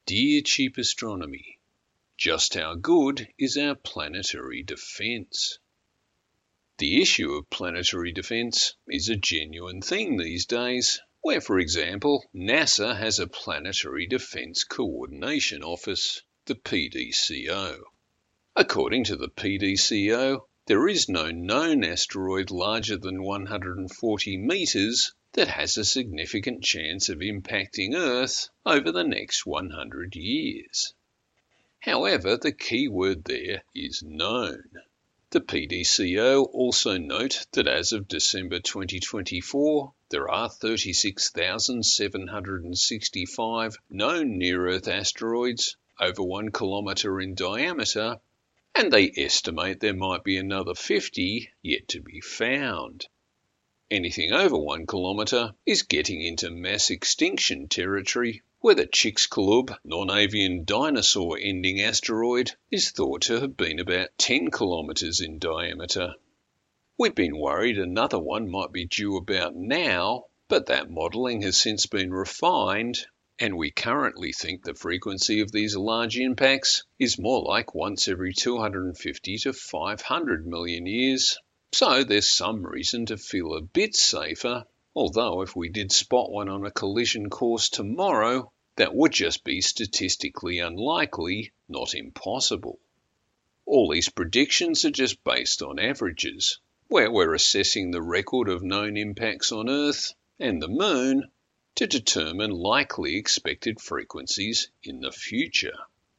Dear Cheap Astronomy, just how good is our planetary defence? The issue of planetary defence is a genuine thing these days, where, for example, NASA has a Planetary Defence Coordination Office, the PDCO. According to the PDCO, there is no known asteroid larger than 140 metres that has a significant chance of impacting Earth over the next 100 years. However, the key word there is known. The PDCO also note that as of December 2024, there are 36,765 known near-Earth asteroids over 1 kilometre in diameter, and they estimate there might be another 50 yet to be found. Anything over 1 kilometre is getting into mass extinction territory, where the Chicxulub non-avian dinosaur-ending asteroid is thought to have been about 10 kilometres in diameter. We've been worried another one might be due about now, but that modelling has since been refined, and we currently think the frequency of these large impacts is more like once every 250 to 500 million years. So there's some reason to feel a bit safer, although if we did spot one on a collision course tomorrow, that would just be statistically unlikely, not impossible. All these predictions are just based on averages, where we're assessing the record of known impacts on Earth and the Moon to determine likely expected frequencies in the future.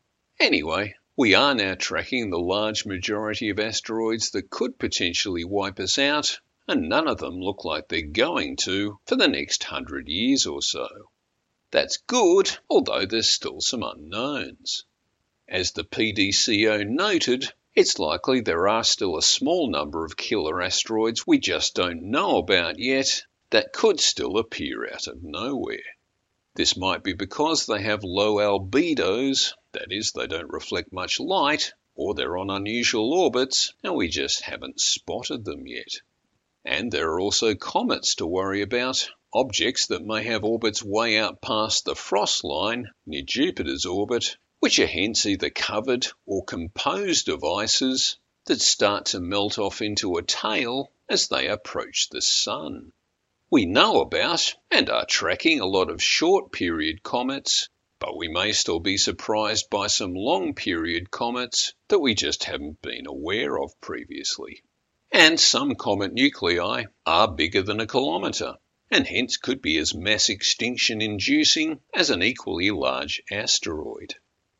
Anyway, we are now tracking the large majority of asteroids that could potentially wipe us out, and none of them look like they're going to for the next 100 years or so. That's good, although there's still some unknowns. As the PDCO noted, it's likely there are still a small number of killer asteroids we just don't know about yet that could still appear out of nowhere. This might be because they have low albedos, that is, they don't reflect much light, or they're on unusual orbits, and we just haven't spotted them yet. And there are also comets to worry about, objects that may have orbits way out past the frost line near Jupiter's orbit, which are hence either covered or composed of ices that start to melt off into a tail as they approach the Sun. We know about and are tracking a lot of short-period comets, but we may still be surprised by some long-period comets that we just haven't been aware of previously. And some comet nuclei are bigger than a kilometre, and hence could be as mass extinction-inducing as an equally large asteroid.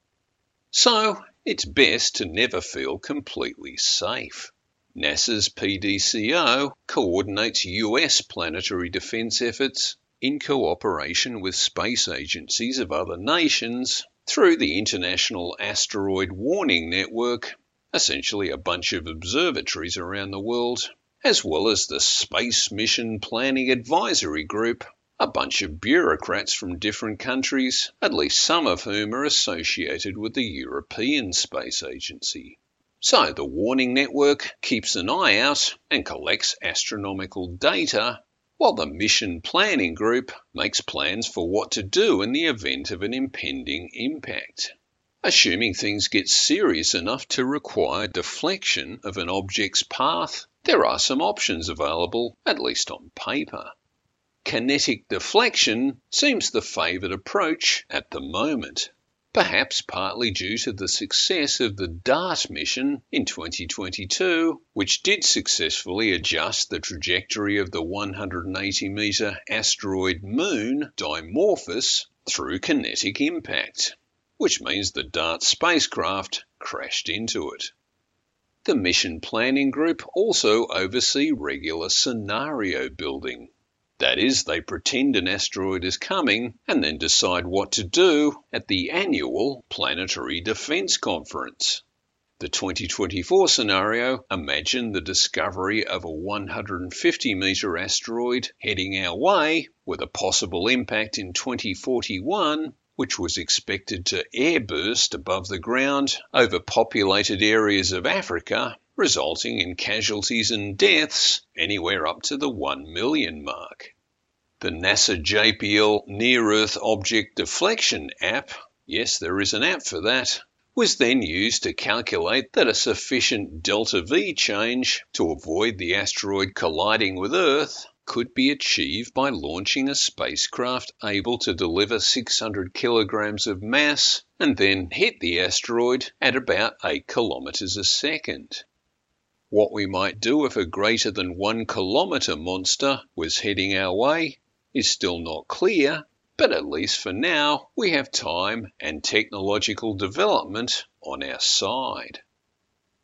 So, it's best to never feel completely safe. NASA's PDCO coordinates US planetary defence efforts in cooperation with space agencies of other nations through the International Asteroid Warning Network, essentially a bunch of observatories around the world, as well as the Space Mission Planning Advisory Group, a bunch of bureaucrats from different countries, at least some of whom are associated with the European Space Agency. So the Warning Network keeps an eye out and collects astronomical data, while the Mission Planning Group makes plans for what to do in the event of an impending impact. Assuming things get serious enough to require deflection of an object's path, there are some options available, at least on paper. Kinetic deflection seems the favoured approach at the moment, perhaps partly due to the success of the DART mission in 2022, which did successfully adjust the trajectory of the 180-metre asteroid Moon Dimorphos through kinetic impact, which means the DART spacecraft crashed into it. The Mission Planning Group also oversee regular scenario building. That is, they pretend an asteroid is coming and then decide what to do at the annual Planetary Defence Conference. The 2024 scenario imagined the discovery of a 150-metre asteroid heading our way with a possible impact in 2041, which was expected to airburst above the ground over populated areas of Africa, resulting in casualties and deaths anywhere up to the 1 million mark. The NASA JPL Near-Earth Object Deflection app yes, there is an app for that, was then used to calculate that a sufficient delta V change to avoid the asteroid colliding with Earth could be achieved by launching a spacecraft able to deliver 600 kilograms of mass and then hit the asteroid at about 8 kilometers a second. What we might do if a greater than 1 kilometer monster was heading our way is still not clear, but at least for now we have time and technological development on our side.